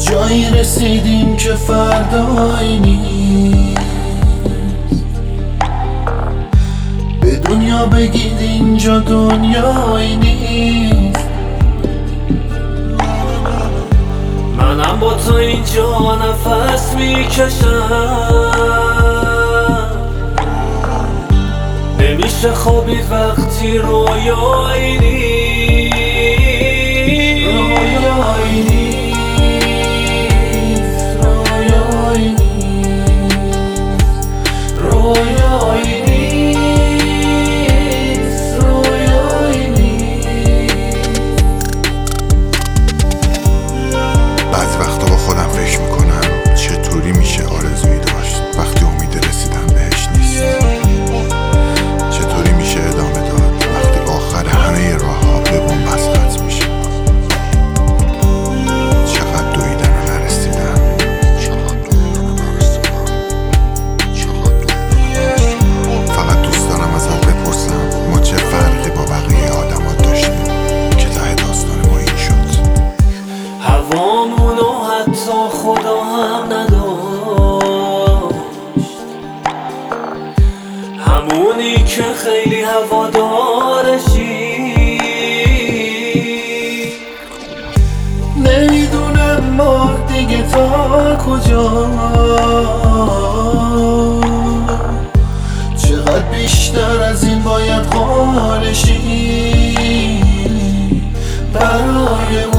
جایی رسیدیم که فردایی نیست. به دنیا بگید اینجا دنیایی نیست. منم با تو اینجا نفس میکشم، نمیشه خوابید وقتی رویایی نیست. رویایی نیست، رویایی نیست، رویایی نیست، رویایی نیست. بعضی وقتا با خودم فکر میکنم چطوری میشه آرزویی داشت وقتی امید رسیدن بهش نیست. چطوری میشه ادامه داد وقتی آخر همه راه ها به بن‌بست ختم میشه. چقدر دویدن و نرسیدن. فقط دوست دارم ازت بپرسم ما چه فرقی با بقیه آدما داشتیم که ته داستان ما این شد. هوامونو حتی خدا هم نداشت، همونی که خیلی هوادارشی. نمیدونم ما دیگه تا کجا، چقدر بیشتر از این باید قانشی برای